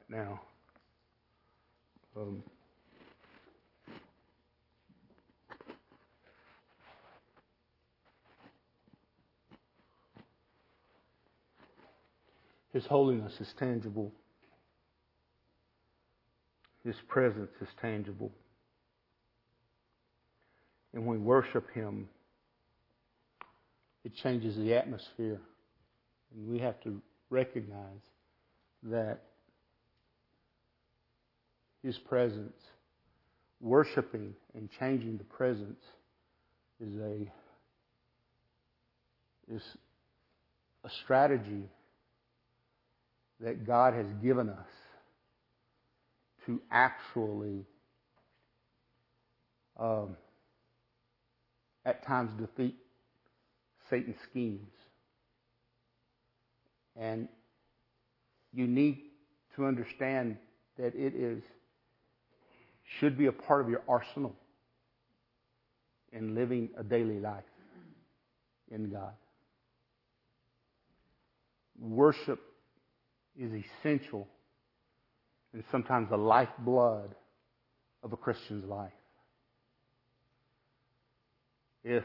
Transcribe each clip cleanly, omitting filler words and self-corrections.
now. His holiness is tangible. His presence is tangible. And when we worship Him, it changes the atmosphere. And we have to recognize that His presence, worshiping and changing the presence, is a strategy that God has given us to actually at times defeat Satan's schemes. And you need to understand that it should be a part of your arsenal in living a daily life in God. Worship is essential and sometimes the lifeblood of a Christian's life. If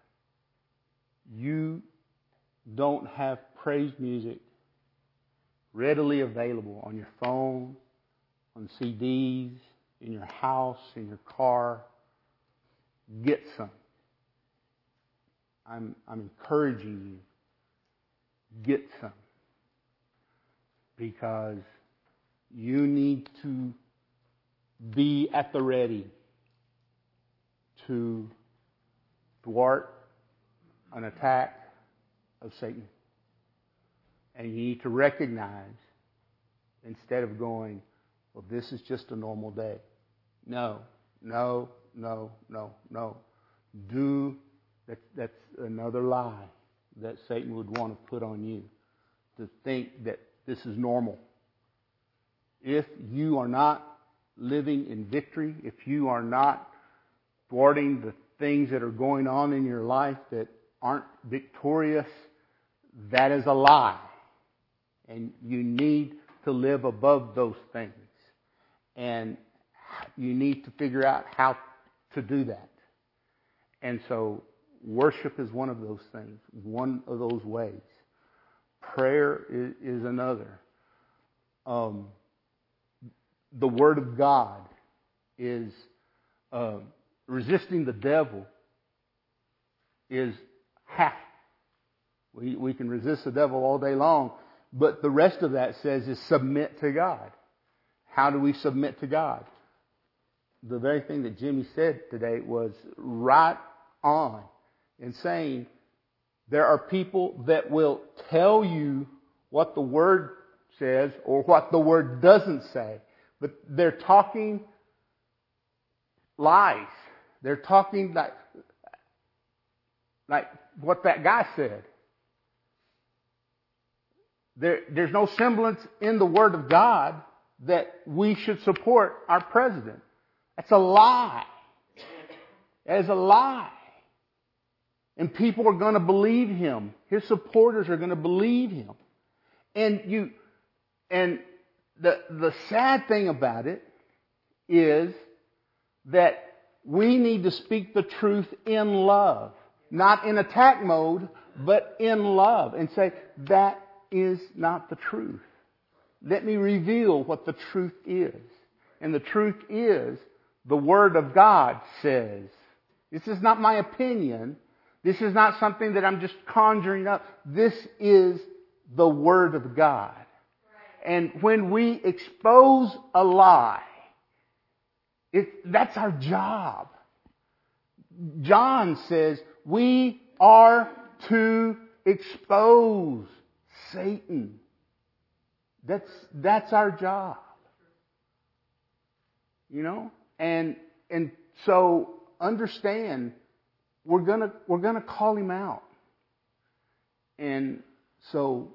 you don't have praise music readily available on your phone, on CDs, in your house, in your car, get some. I'm encouraging you, get some. Because you need to be at the ready to thwart an attack of Satan. And you need to recognize, instead of going, well, this is just a normal day. No. That's another lie that Satan would want to put on you, to think that this is normal. If you are not living in victory, if you are not thwarting the things that are going on in your life that aren't victorious, that is a lie. And you need to live above those things. And you need to figure out how to do that. And so worship is one of those things, one of those ways. Prayer is another. The Word of God is resisting the devil is half. We can resist the devil all day long, but the rest of that says is submit to God. How do we submit to God? The very thing that Jimmy said today was right on in saying there are people that will tell you what the Word says or what the Word doesn't say. But they're talking lies. They're talking like what that guy said. There's no semblance in the Word of God that we should support our president. That's a lie. That is a lie. And people are going to believe him. His supporters are going to believe him. And the sad thing about it is that we need to speak the truth in love. Not in attack mode, but in love. And say, that is not the truth. Let me reveal what the truth is. And the truth is, the Word of God says. This is not my opinion. This is not something that I'm just conjuring up. This is the Word of God. And when we expose a lie, that's our job. John says we are to expose Satan. That's our job. You know? And so understand we're gonna call him out. And so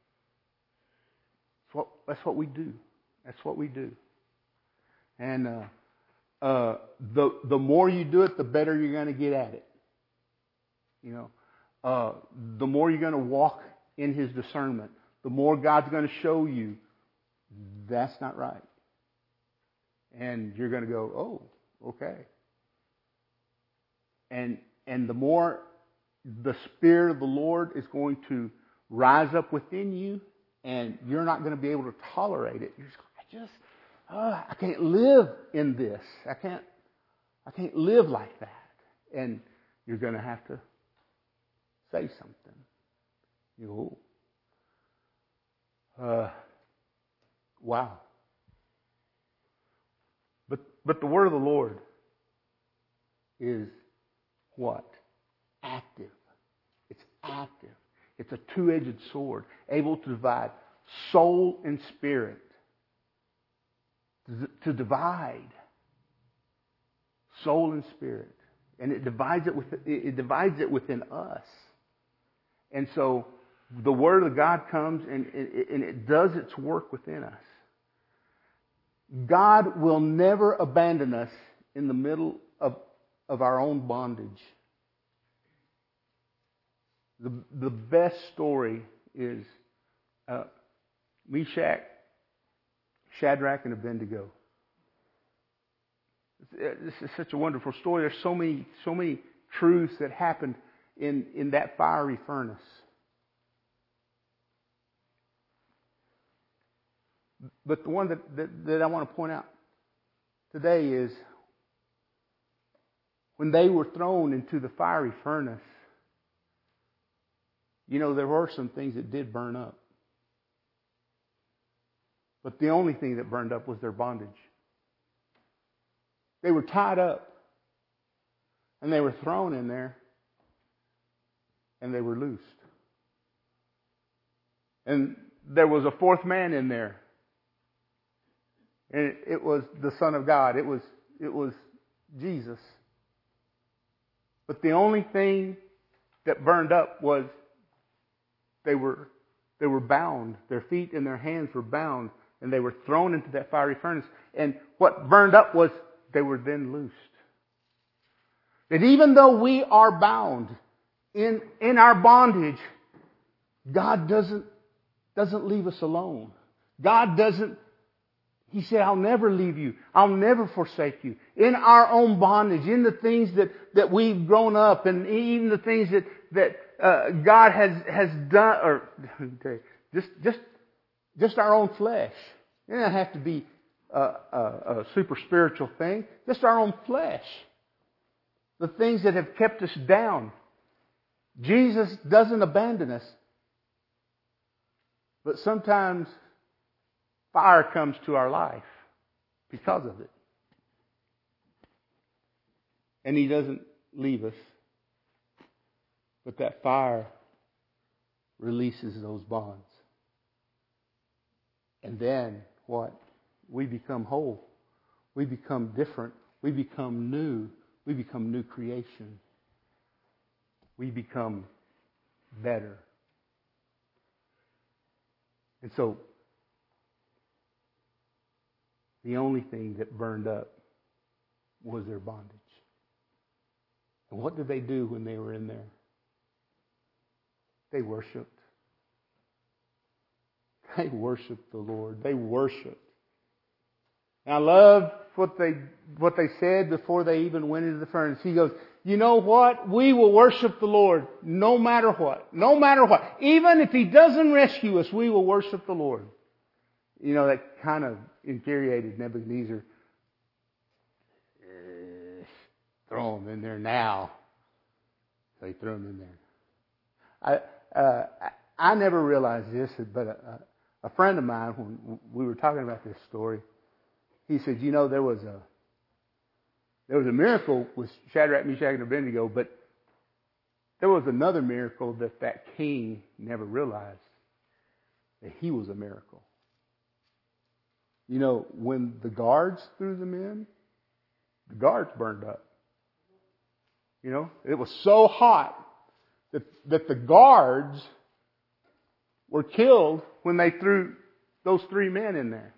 that's what we do. That's what we do. And the more you do it, the better you're going to get at it. You know, the more you're going to walk in His discernment, the more God's going to show you that's not right. And you're going to go, oh, okay. And the more the Spirit of the Lord is going to rise up within you, and you're not going to be able to tolerate it. You're just, I can't live in this. I can't live like that. And you're going to have to say something. You go, wow. But the word of the Lord is what? Active. It's active. It's a two-edged sword, able to divide soul and spirit. To divide soul and spirit. And it divides it within us. And so the Word of God comes and it does its work within us. God will never abandon us in the middle of our own bondage. The best story is Meshach, Shadrach, and Abednego. This is such a wonderful story. There's so many truths that happened in that fiery furnace. But the one that I want to point out today is when they were thrown into the fiery furnace, there were some things that did burn up. But the only thing that burned up was their bondage. They were tied up. And they were thrown in there. And they were loosed. And there was a fourth man in there. And it was the Son of God. It was Jesus. But the only thing that burned up was they were bound. Their feet and their hands were bound. And they were thrown into that fiery furnace. And what burned up was they were then loosed. That even though we are bound in our bondage, God doesn't leave us alone. God doesn't. He said, I'll never leave you. I'll never forsake you. In our own bondage, in the things that we've grown up, and even the things that God has done, or just our own flesh. It doesn't have to be a super spiritual thing. Just our own flesh. The things that have kept us down. Jesus doesn't abandon us. But sometimes fire comes to our life because of it. And He doesn't leave us. But that fire releases those bonds. And then what? We become whole. We become different. We become new. We become new creation. We become better. And so, the only thing that burned up was their bondage. And what did they do when they were in there? They worshiped. They worshiped the Lord. They worshiped. And I love what they said before they even went into the furnace. He goes, you know what? We will worship the Lord no matter what. No matter what. Even if He doesn't rescue us, we will worship the Lord. That kind of infuriated Nebuchadnezzar. Throw him in there now. So he threw him in there. I never realized this, but a friend of mine, when we were talking about this story, he said, there was a miracle with Shadrach, Meshach, and Abednego, but there was another miracle that king never realized, that he was a miracle. When the guards threw them in, the guards burned up. It was so hot that the guards were killed when they threw those three men in there.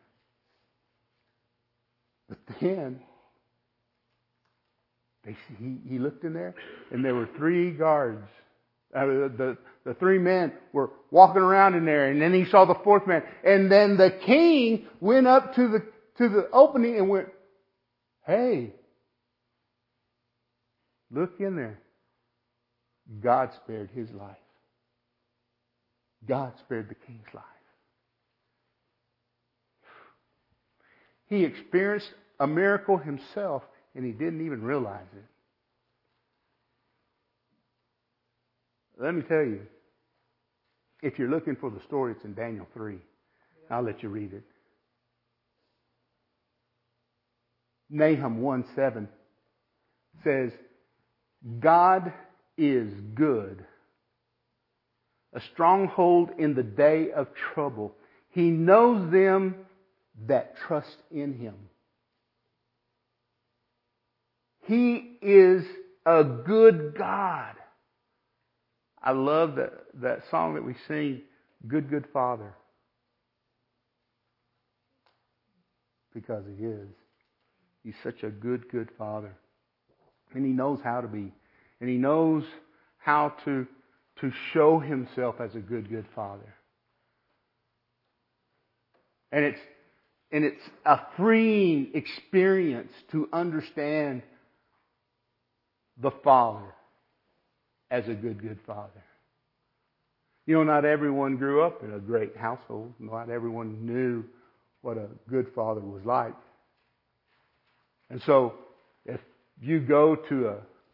But then he looked in there, and there were three guards. The The three men were walking around in there, and then he saw the fourth man. And then the king went up to the opening and went, "Hey, look in there." God spared his life. God spared the king's life. He experienced a miracle himself, and he didn't even realize it. Let me tell you, if you're looking for the story, it's in Daniel 3. I'll let you read it. Nahum 1:7 says, "God is good, a stronghold in the day of trouble. He knows them that trust in Him." He is a good God. I love that song that we sing, "Good, Good Father." Because He is. He's such a good, good Father. And He knows how to be. And He knows how to show Himself as a good, good Father. And it's a freeing experience to understand the Father as a good, good Father. You know, not everyone grew up in a great household. Not everyone knew what a good father was like. And so, if you go to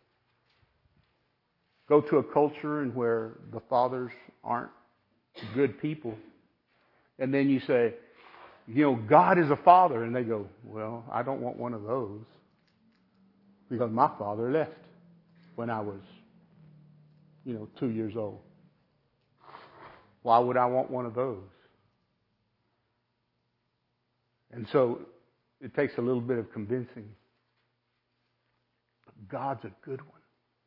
a culture in where the fathers aren't good people, and then you say, you know, God is a father, and they go, "Well, I don't want one of those because my father left when I was 2 years old. Why would I want one of those?" And so it takes a little bit of convincing. But God's a good one.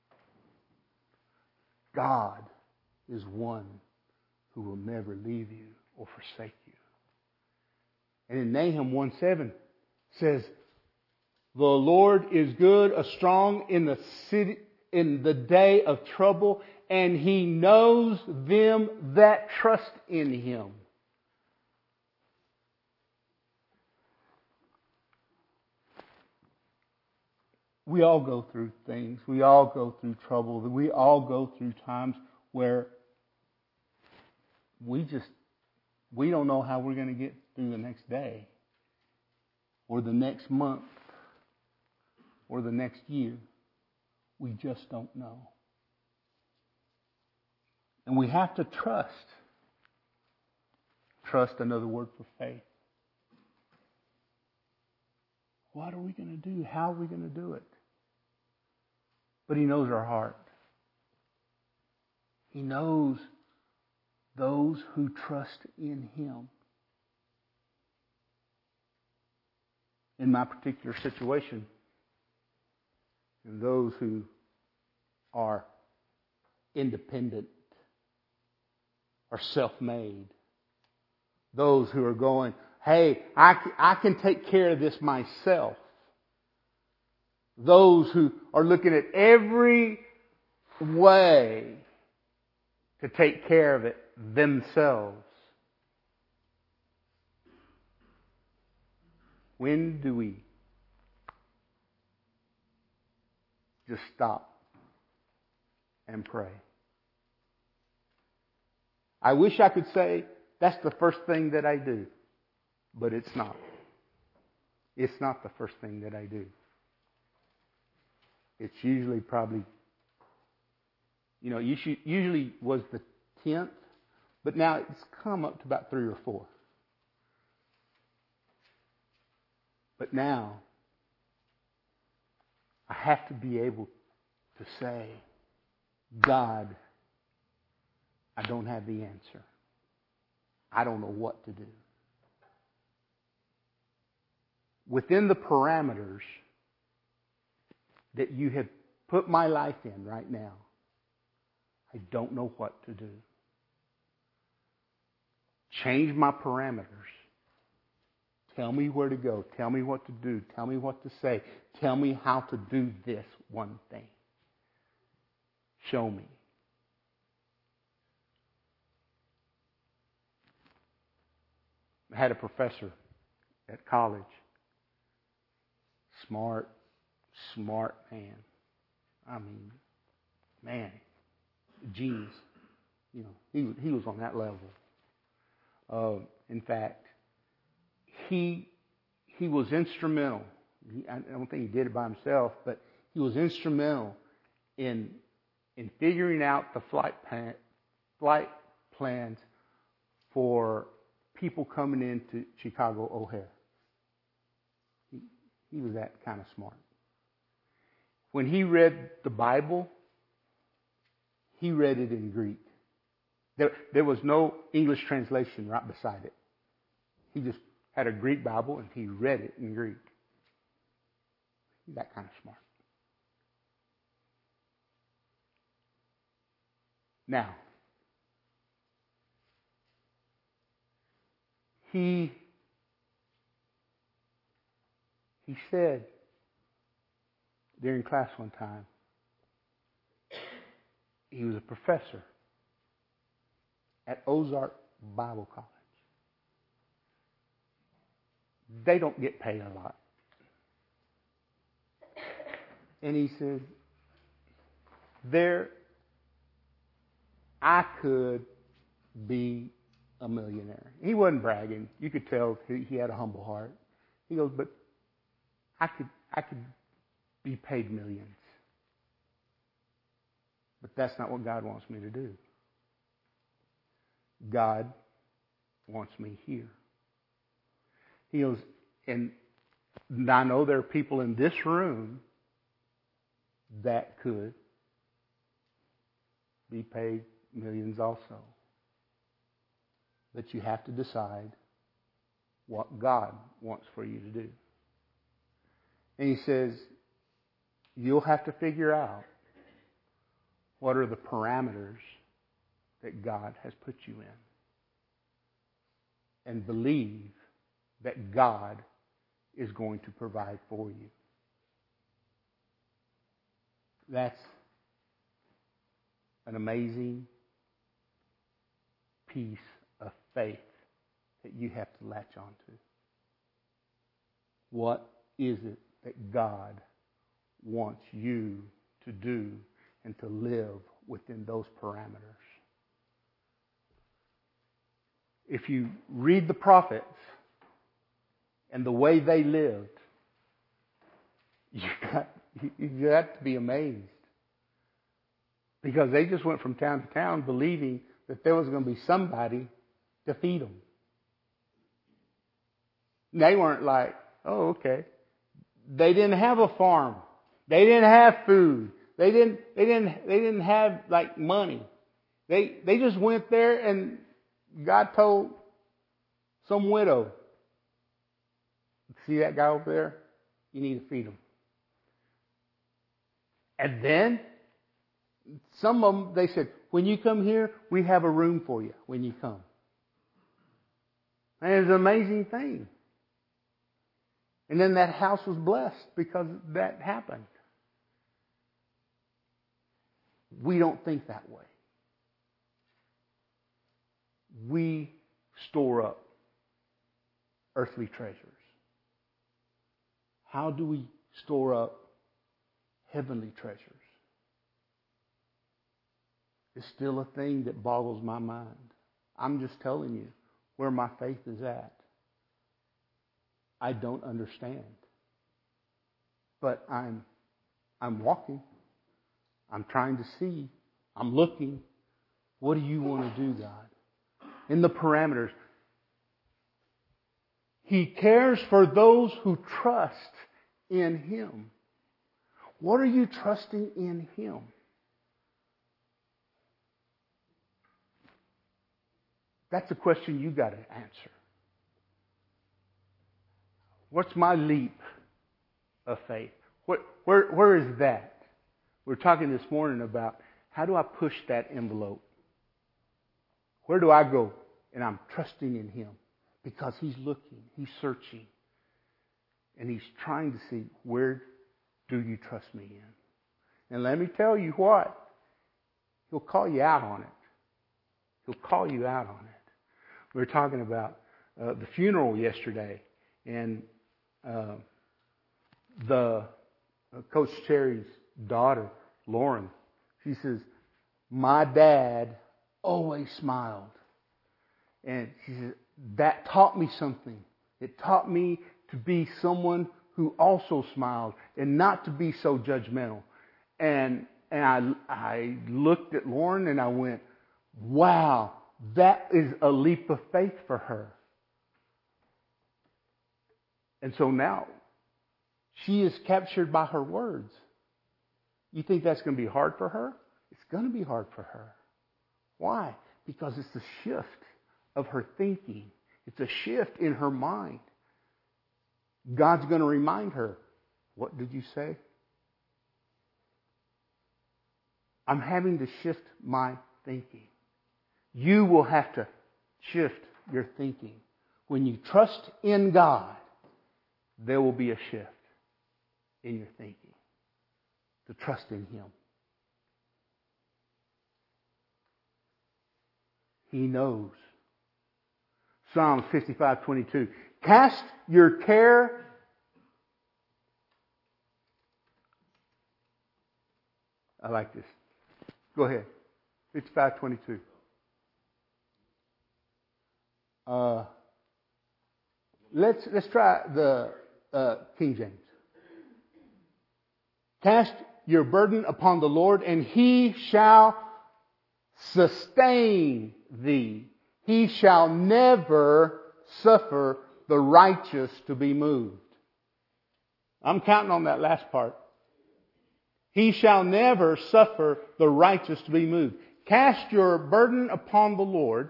God is one who will never leave you or forsake you. And in Nahum 1:7 says, "The Lord is good, a strong in the city, in the day of trouble, and He knows them that trust in Him." We all go through things. We all go through trouble. We all go through times where we don't know how we're going to get through the next day or the next month or the next year. We just don't know. And we have to trust. Trust, another word for faith. What are we going to do? How are we going to do it? But He knows our heart. He knows those who trust in Him. In my particular situation, and those who are independent, are self-made, those who are going, "Hey, I can take care of this myself." Those who are looking at every way to take care of it themselves. When do we just stop and pray? I wish I could say that's the first thing that I do, but it's not. It's not the first thing that I do. It's usually probably, usually was the 10th, but now it's come up to about 3 or 4. But now, I have to be able to say, "God, I don't have the answer. I don't know what to do." Within the parameters that you have put my life in right now, I don't know what to do. Change my parameters. Tell me where to go. Tell me what to do. Tell me what to say. Tell me how to do this one thing. Show me. I had a professor at college. Smart man. I mean, man, genius. He was on that level. In fact, he was instrumental. I don't think he did it by himself, but he was instrumental in figuring out the flight plans for people coming into Chicago O'Hare. He was that kind of smart. When he read the Bible, he read it in Greek. There was no English translation right beside it. He just had a Greek Bible and he read it in Greek. He's that kind of smart. Now, he said during class one time, he was a professor at Ozark Bible College. They don't get paid a lot. And he said, I could be a millionaire. He wasn't bragging. You could tell he had a humble heart. He goes, but I could be paid millions. But that's not what God wants me to do. God wants me here. He goes, and I know there are people in this room that could be paid millions also. But you have to decide what God wants for you to do. And he says, you'll have to figure out what are the parameters that God has put you in. And believe that God is going to provide for you. That's an amazing piece of faith that you have to latch onto. What is it that God wants you to do and to live within those parameters? If you read the prophets and the way they lived, you got to be amazed. Because they just went from town to town believing that there was going to be somebody to feed them. They weren't like, oh, okay. They didn't have a farm. They didn't have food. They didn't have like money. They just went there and God told some widow, see that guy over there? You need to feed him. And then some of them, they said, when you come here, we have a room for you when you come. And it's an amazing thing. And then that house was blessed because that happened. We don't think that way. We store up earthly treasures. How do we store up heavenly treasures? It's still a thing that boggles my mind. I'm just telling you where my faith is at. I don't understand. But I'm walking. I'm trying to see. I'm looking. What do you want to do, God? In the parameters. He cares for those who trust in Him. What are you trusting in Him? That's a question you got to answer. What's my leap of faith? Where is that? We're talking this morning about how do I push that envelope? Where do I go? And I'm trusting in Him because He's looking, He's searching, and He's trying to see, where do you trust me in? And let me tell you what, He'll call you out on it. He'll call you out on it. We're talking about the funeral yesterday, and the Coach Cherry's daughter, Lauren, she says, my dad always smiled. And she says, that taught me something. It taught me to be someone who also smiled and not to be so judgmental. And I looked at Lauren and I went, wow, that is a leap of faith for her. And so now she is captured by her words. You think that's going to be hard for her? It's going to be hard for her. Why? Because it's a shift of her thinking. It's a shift in her mind. God's going to remind her, what did you say? I'm having to shift my thinking. You will have to shift your thinking. When you trust in God, there will be a shift in your thinking. To trust in Him. He knows. Psalm 55:22. Cast your care. I like this. Go ahead. 55:22. Let's try the King James. Cast your burden upon the Lord, and He shall sustain thee. He shall never suffer the righteous to be moved. I'm counting on that last part. He shall never suffer the righteous to be moved. Cast your burden upon the Lord.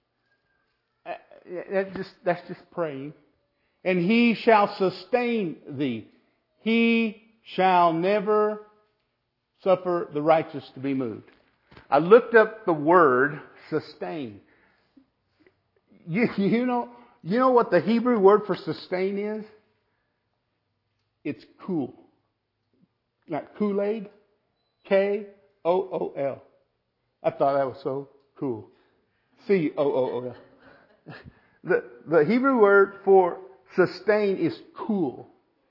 That's just praying. And He shall sustain thee. He shall never suffer the righteous to be moved. I looked up the word sustain. You know what the Hebrew word for sustain is? It's cool. Like Kool-Aid. Kool. I thought that was so cool. Cool. The Hebrew word for sustain is cool.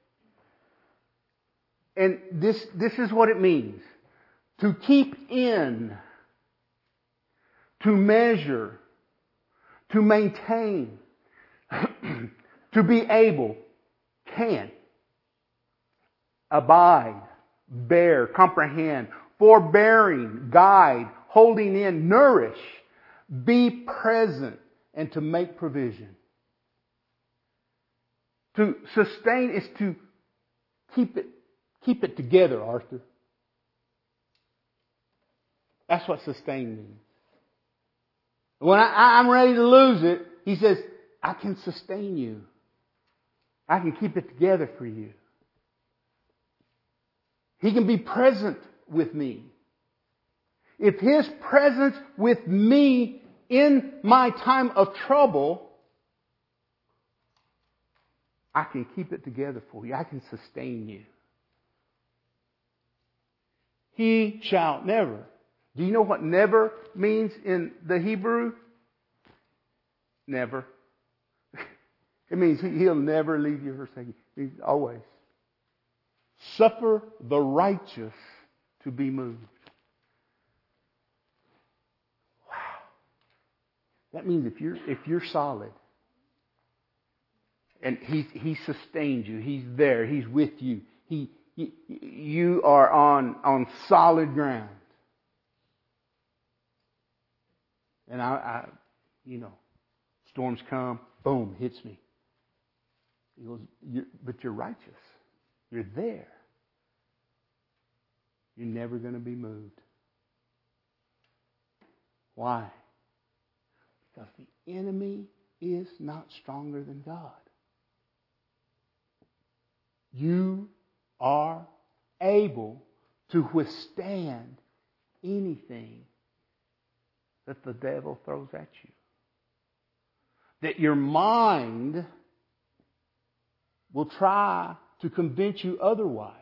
And this is what it means. To keep in, to measure, to maintain, to be able, can, abide, bear, comprehend, forbearing, guide, holding in, nourish, be present, and to make provision. To sustain is to keep it together, Arthur. That's what sustain means. When I'm ready to lose it, He says, I can sustain you. I can keep it together for you. He can be present with me. If His presence with me in my time of trouble, I can keep it together for you. I can sustain you. He shall never. Do you know what never means in the Hebrew? Never. It means He'll never leave you or forsake you. It means always. Suffer the righteous to be moved. Wow. That means if you're solid, and He sustains you, He's there, He's with you, you are on solid ground. And I storms come, boom, hits me. He goes, but you're righteous. You're there. You're never going to be moved. Why? Because the enemy is not stronger than God. You are able to withstand anything that the devil throws at you. That your mind will try to convince you otherwise.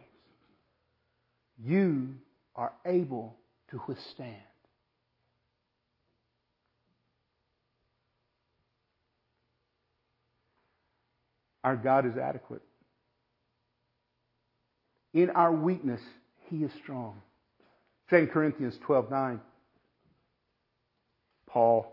You are able to withstand. Our God is adequate. In our weakness, He is strong. 2 Corinthians 12:9. Paul.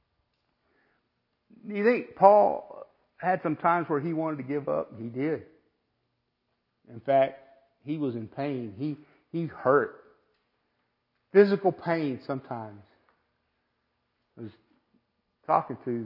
Do you think Paul had some times where he wanted to give up? He did. In fact, he was in pain. He hurt. Physical pain sometimes. I was talking to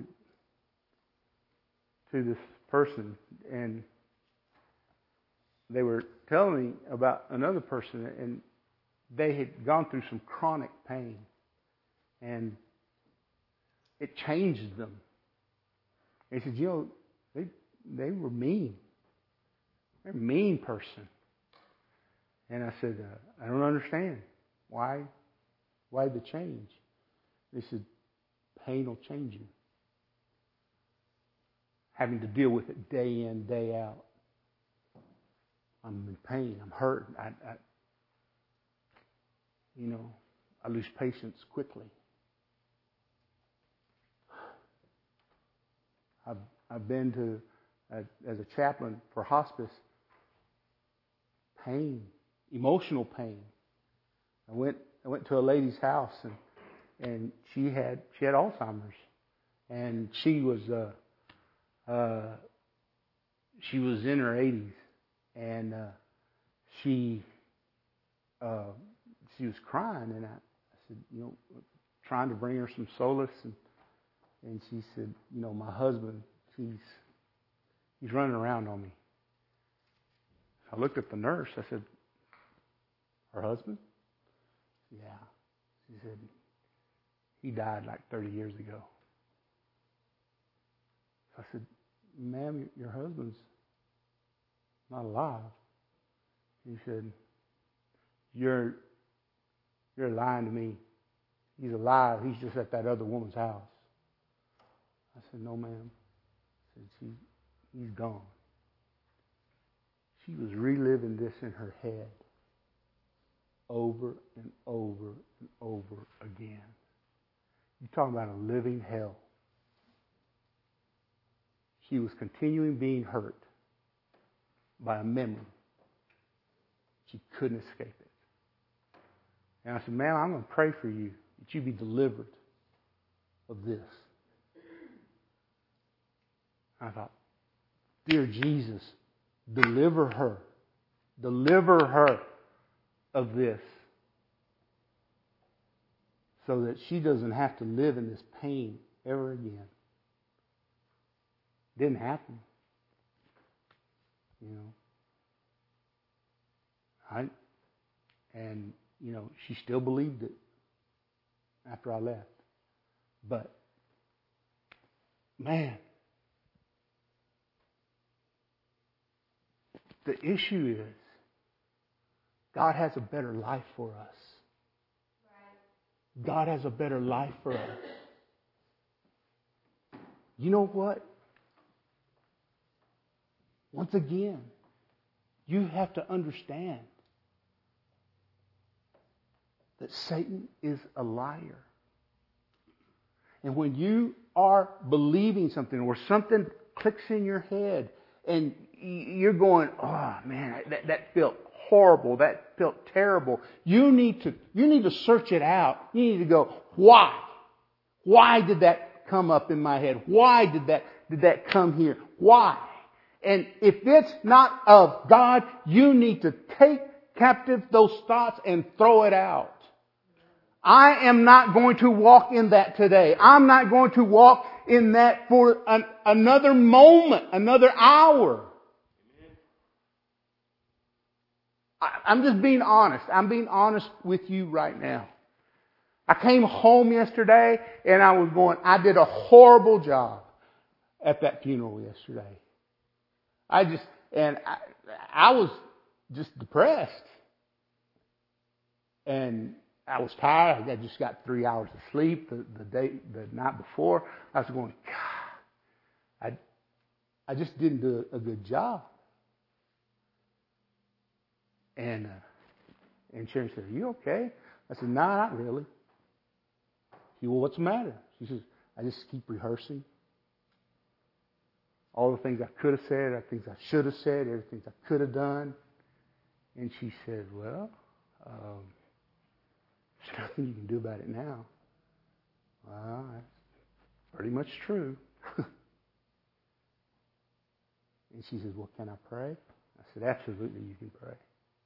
this person, and they were telling me about another person, and they had gone through some chronic pain, and it changed them. And he said, they were mean. They're a mean person. And I said, I don't understand. Why the change? They said, pain will change you. Having to deal with it day in, day out. I'm in pain. I'm hurt. I lose patience quickly. I've been to, as a chaplain for hospice, pain, emotional pain. I went to a lady's house, and she had Alzheimer's, and she was in her 80s, and she was crying, and I said, trying to bring her some solace, and she said, my husband, he's running around on me. I looked at the nurse. I said, her husband? Yeah. She said, he died like 30 years ago. I said, ma'am, your husband's not alive. He said, you're lying to me. He's alive. He's just at that other woman's house. I said, no, ma'am. I said, he's gone. She was reliving this in her head over and over and over again. You're talking about a living hell. She was continuing being hurt by a memory. She couldn't escape it. And I said, ma'am, I'm going to pray for you that you be delivered of this. I thought, dear Jesus, deliver her. Deliver her of this, so that she doesn't have to live in this pain ever again. Didn't happen. She still believed it after I left. But, man, the issue is, God has a better life for us. God has a better life for us. You know what? Once again, you have to understand that Satan is a liar. And when you are believing something or something clicks in your head and you're going, oh man, that felt horrible, that felt terrible. You need to search it out. You need to go, why? Why did that come up in my head? Why did that come here? Why? And if it's not of God, you need to take captive those thoughts and throw it out. I am not going to walk in that today. I'm not going to walk in that for another moment, another hour. I'm just being honest. I'm being honest with you right now. I came home yesterday and I did a horrible job at that funeral yesterday. I was just depressed. And I was tired. I just got 3 hours of sleep the night before. I was going, God, I just didn't do a good job. And Sharon said, are you okay? I said, no, not really. She said, well, what's the matter? She says, I just keep rehearsing all the things I could have said, the things I should have said, everything I could have done. And she said, well, there's nothing you can do about it now. Well, that's pretty much true. And she says, well, can I pray? I said, absolutely, you can pray.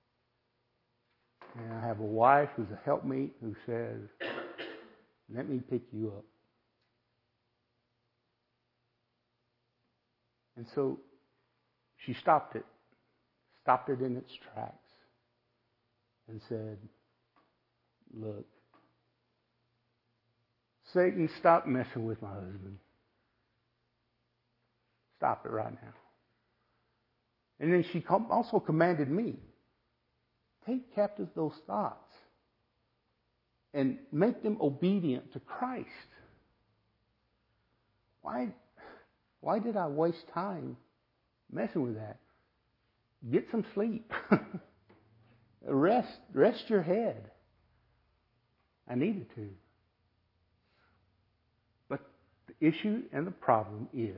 And I have a wife who's a helpmeet who says, let me pick you up. And so she stopped it in its tracks, and said, look, Satan, stop messing with my husband. Stop it right now. And then she also commanded me, take captive those thoughts and make them obedient to Christ. Why did I waste time messing with that? Get some sleep. Rest your head. I needed to. But the issue and the problem is,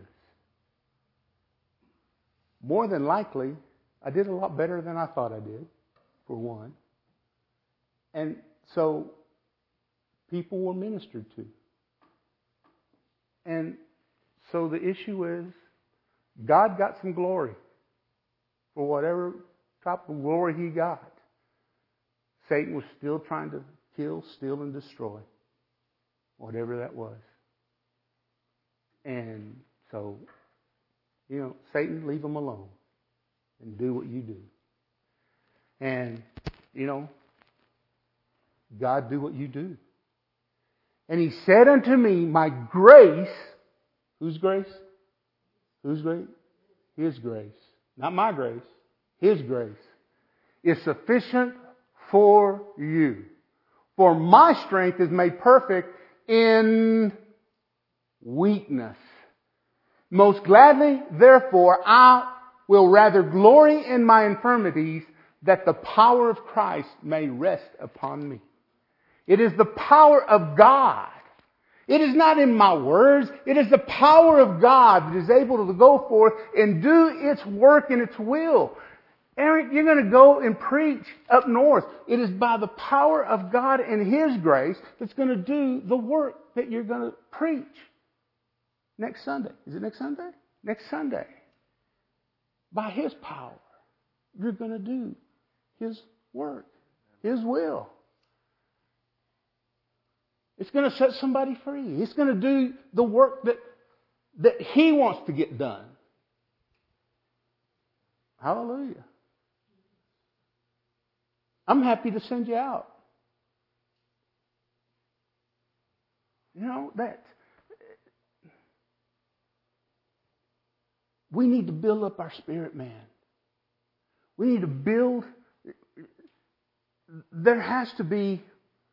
more than likely, I did a lot better than I thought I did, for one. And so people were ministered to. And so the issue is, God got some glory for whatever type of glory He got. Satan was still trying to kill, steal, and destroy, whatever that was. And so, Satan, leave him alone and do what you do. And, God, do what you do. And He said unto me, my grace, whose grace? Whose grace? His grace. Not my grace. His grace is sufficient for you. For my strength is made perfect in weakness. Most gladly, therefore, I will rather glory in my infirmities, that the power of Christ may rest upon me. It is the power of God. It is not in my words. It is the power of God that is able to go forth and do its work and its will. Eric, you're going to go and preach up north. It is by the power of God and His grace that's going to do the work that you're going to preach next Sunday. Is it next Sunday? Next Sunday. By His power, you're going to do His work, His will. It's going to set somebody free. It's going to do the work that He wants to get done. Hallelujah. I'm happy to send you out. That we need to build up our spirit, man. We need to build. There has to be,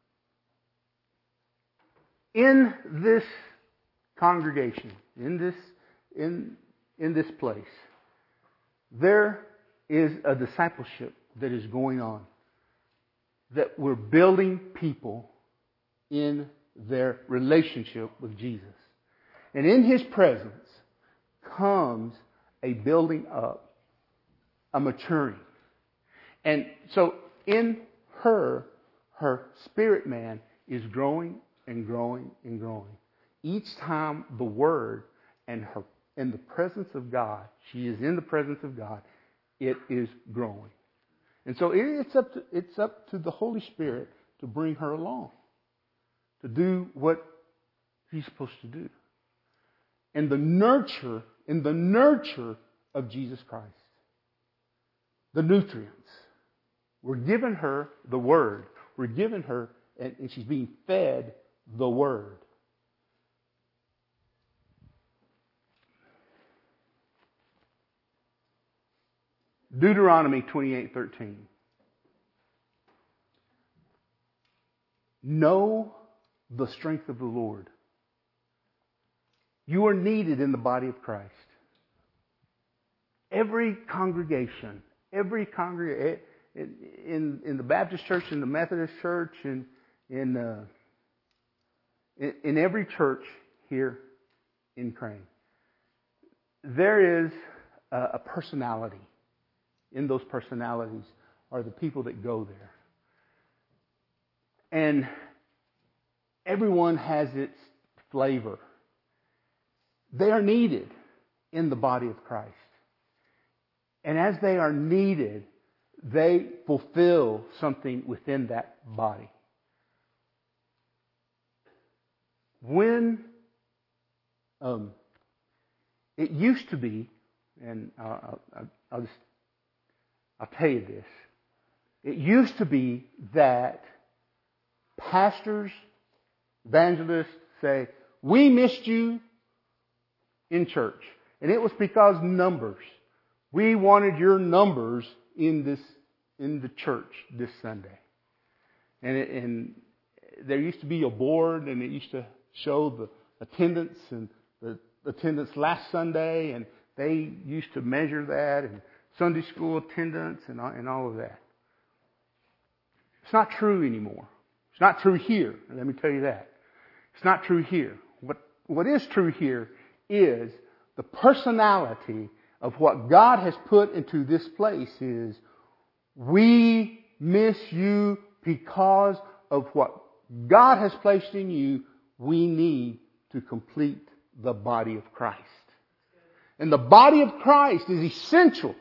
in this congregation, in this place, there is a discipleship that is going on. That we're building people in their relationship with Jesus. And in His presence comes a building up, a maturing. And so in her spirit man is growing and growing and growing. Each time the Word and her in the presence of God, she is in the presence of God, it is growing. And so it's up to the Holy Spirit to bring her along, to do what He's supposed to do. And in the nurture of Jesus Christ. The nutrients. We're giving her the Word. We're giving her, and she's being fed the Word. Deuteronomy 28:13. Know the strength of the Lord. You are needed in the body of Christ. Every congregation, in the Baptist church, in the Methodist church, in every church here in Crane, there is a personality. In those personalities are the people that go there. And everyone has its flavor. They are needed in the body of Christ. And as they are needed, they fulfill something within that body. When it used to be, and I'll tell you this, it used to be that pastors, evangelists say, "We missed you in church," and it was because numbers. We wanted your numbers in the church this Sunday, and there used to be a board, and it used to show the attendance and the attendance last Sunday, and they used to measure that, and Sunday school attendance and all of that. It's not true anymore. It's not true here. Let me tell you that. It's not true here. What is true here is the personality of what God has put into this place is, we miss you because of what God has placed in you. We need to complete the body of Christ. And the body of Christ is essential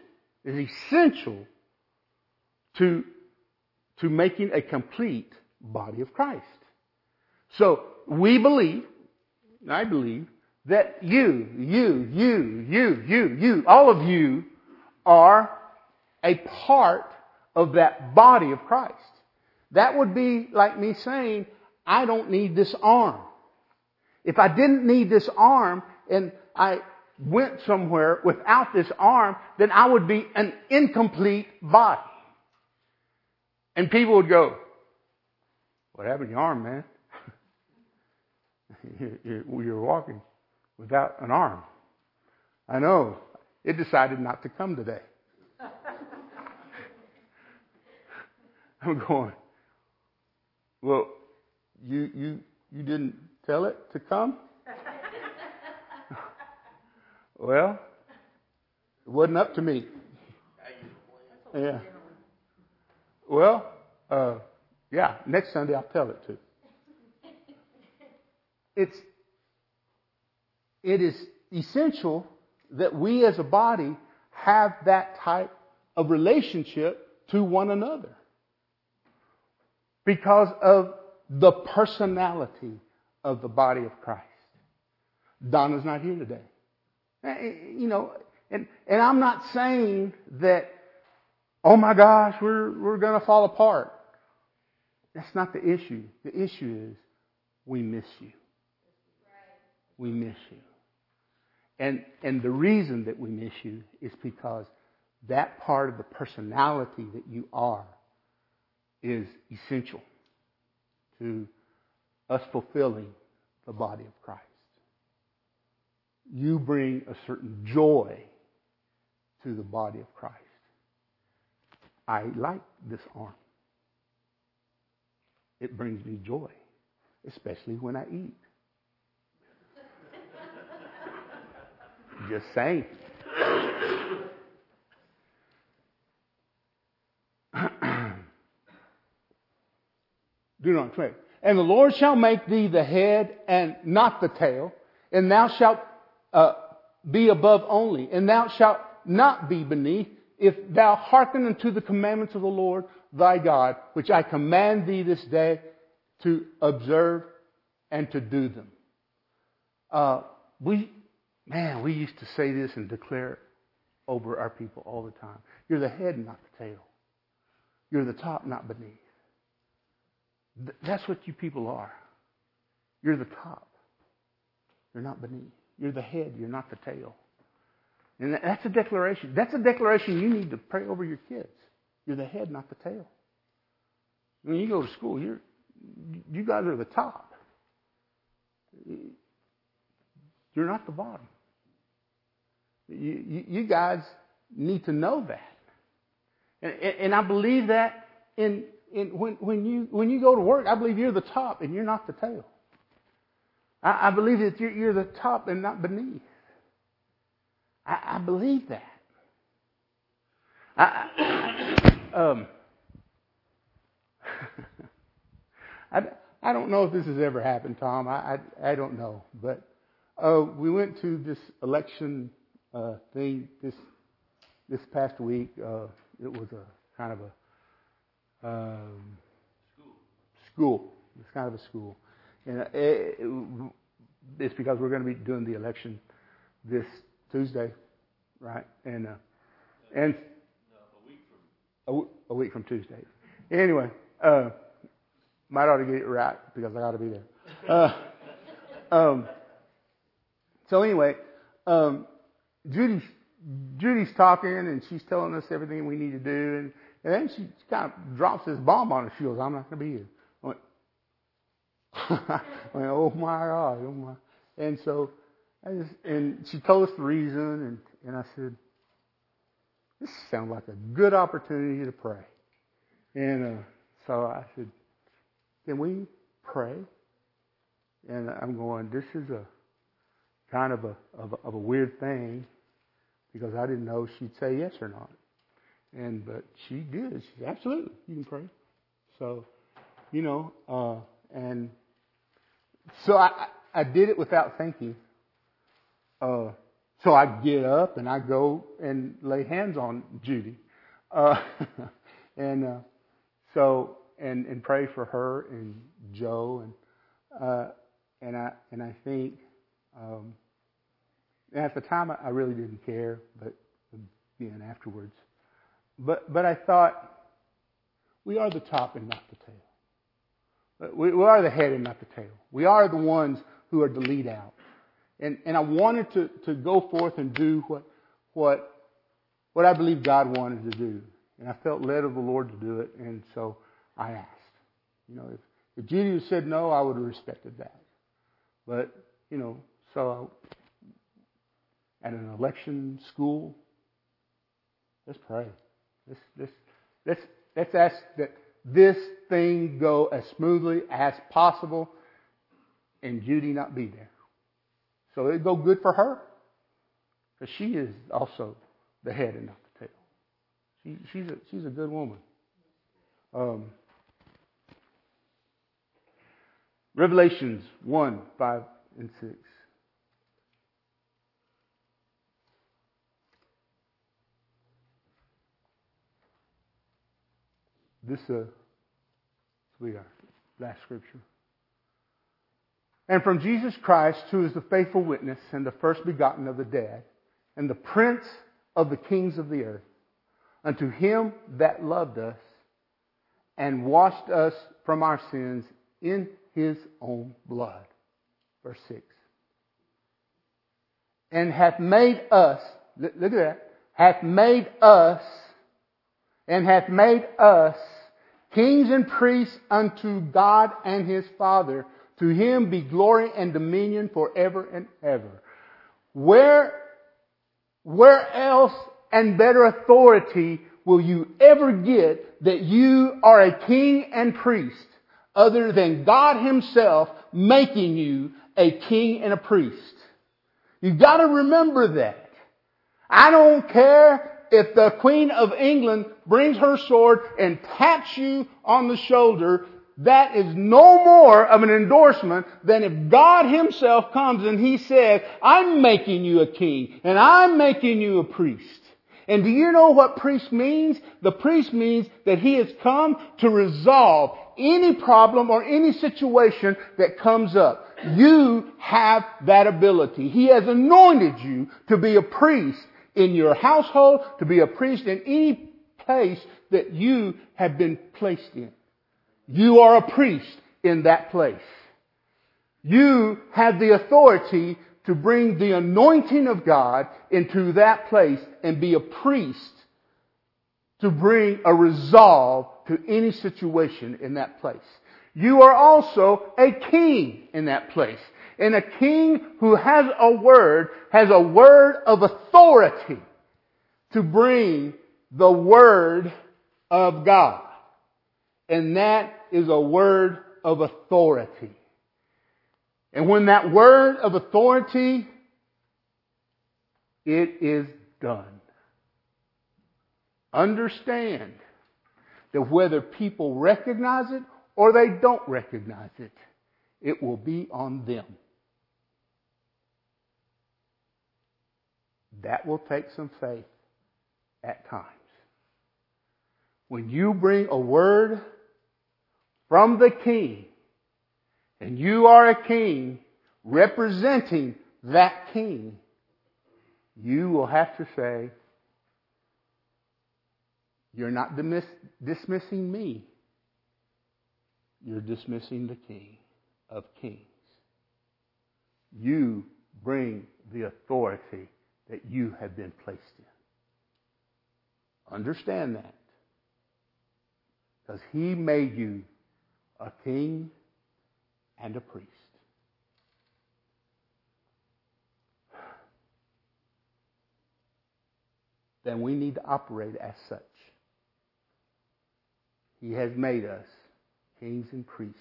to making a complete body of Christ. So we believe, I believe, that you, all of you are a part of that body of Christ. That would be like me saying, I don't need this arm. If I didn't need this arm and I went somewhere without this arm, then I would be an incomplete body. And people would go, "What happened to your arm, man? You're walking without an arm." I know. It decided not to come today. I'm going, "Well, you didn't tell it to come?" Well, it wasn't up to me. Yeah. Well, next Sunday I'll tell it to. It is essential that we as a body have that type of relationship to one another, because of the personality of the body of Christ. Donna's not here today. And I'm not saying that, oh my gosh, we're going to fall apart. That's not the issue. The issue is we miss you. We miss you. And the reason that we miss you is because that part of the personality that you are is essential to us fulfilling the body of Christ. You bring a certain joy to the body of Christ. I like this arm. It brings me joy, especially when I eat. Just saying. Do not trade. And the Lord shall make thee the head and not the tail, and thou shalt be above only, and thou shalt not be beneath, if thou hearken unto the commandments of the Lord thy God, which I command thee this day to observe and to do them. We used to say this and declare it over our people all the time. You're the head, not the tail. You're the top, not beneath. That's what you people are. You're the top. You're not beneath. You're the head. You're not the tail. And that's a declaration. That's a declaration you need to pray over your kids. You're the head, not the tail. When you go to school, you guys are the top. You're not the bottom. You guys need to know that. And I believe that when you go to work, I believe you're the top and you're not the tail. I believe that you're the top and not beneath. I believe that. I don't know if this has ever happened, Tom. I don't know. But we went to this election thing this past week. It was a kind of a school. It's kind of a school. And it's because we're going to be doing the election this Tuesday, right? And a week from Tuesday. Anyway, might ought to get it right because I got to be there. So anyway, Judy's talking and she's telling us everything we need to do, and then she kind of drops this bomb on us. She goes, "I'm not going to be here." I went, "Oh my God, oh my!" And so and she told us the reason, and I said, "This sounds like a good opportunity to pray." And so I said, "Can we pray?" And I'm going, "This is a kind of a weird thing," because I didn't know she'd say yes or not. But she did. She said, "Absolutely, you can pray." So, and so I did it without thinking. So I get up and I go and lay hands on Judy, and pray for her and Joe, and I think at the time I really didn't care, but again afterwards, but I thought we are the top and not the tail. We are the head and not the tail. We are the ones who are to lead out. And I wanted to go forth and do what I believe God wanted to do. And I felt led of the Lord to do it, and so I asked. If Judy had said no, I would have respected that. But, so at an election school, let's pray. Let's ask that this thing go as smoothly as possible and Judy not be there. So it'd go good for her, because she is also the head and not the tail. She's a good woman. Revelations 1, 5, and 6. This we are last scripture. And from Jesus Christ, who is the faithful witness and the first begotten of the dead, and the prince of the kings of the earth, unto him that loved us and washed us from our sins in his own blood. Verse 6. And hath made us, look at that, hath made us kings and priests unto God and his Father. To him be glory and dominion forever and ever. Where else and better authority will you ever get that you are a king and priest other than God himself making you a king and a priest? You've got to remember that. I don't care if the Queen of England brings her sword and taps you on the shoulder. That is no more of an endorsement than if God himself comes and he says, "I'm making you a king and I'm making you a priest." And do you know what priest means? The priest means that he has come to resolve any problem or any situation that comes up. You have that ability. He has anointed you to be a priest in your household, to be a priest in any place that you have been placed in. You are a priest in that place. You have the authority to bring the anointing of God into that place and be a priest to bring a resolve to any situation in that place. You are also a king in that place. And a king who has a word of authority to bring the word of God. And that is a word of authority. And when that word of authority It is done. Understand that whether people recognize it or they don't recognize it, it will be on them. That will take some faith at times. When you bring a word from the king, and you are a king representing that king, you will have to say, you're not dismissing me. You're dismissing the King of Kings. You bring the authority that you have been placed in. Understand that. Because He made you a king and a priest. Then we need to operate as such. He has made us kings and priests.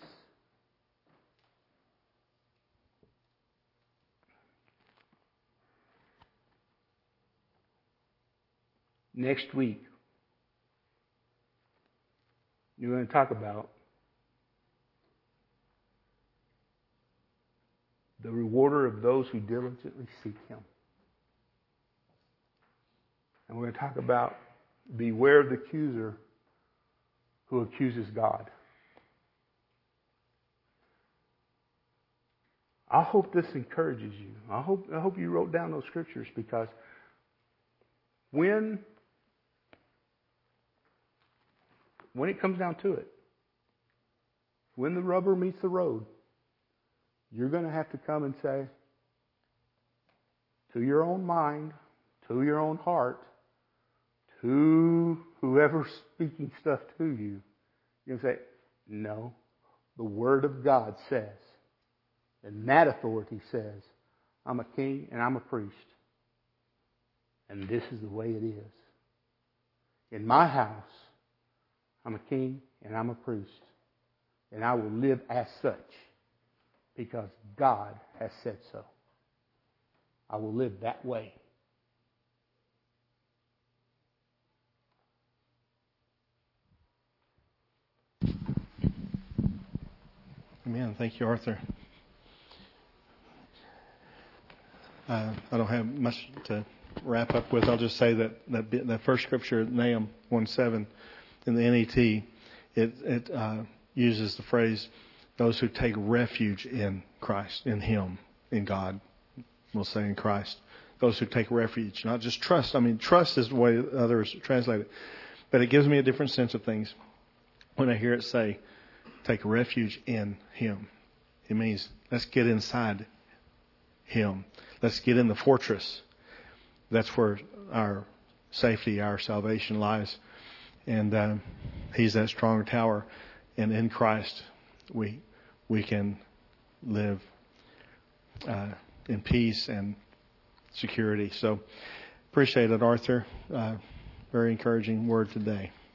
Next week, you're going to talk about the rewarder of those who diligently seek Him. And we're going to talk about beware of the accuser who accuses God. I hope this encourages you. I hope you wrote down those scriptures, because when it comes down to it, when the rubber meets the road, you're going to have to come and say, to your own mind, to your own heart, to whoever's speaking stuff to you, you're going to say, no, the Word of God says, and that authority says, I'm a king and I'm a priest. And this is the way it is. In my house, I'm a king and I'm a priest. And I will live as such, because God has said so. I will live that way. Amen. Thank you, Arthur. I don't have much to wrap up with. I'll just say that first scripture, Nahum 1:7, in the NET, it uses the phrase, those who take refuge in Christ, in Him, in God. We'll say in Christ. Those who take refuge, not just trust. I mean, trust is the way others translate it. But it gives me a different sense of things when I hear it say, take refuge in Him. It means let's get inside Him. Let's get in the fortress. That's where our safety, our salvation lies. And He's that strong tower. And in Christ, we can live in peace and security. So appreciate it, Arthur. Very encouraging word today.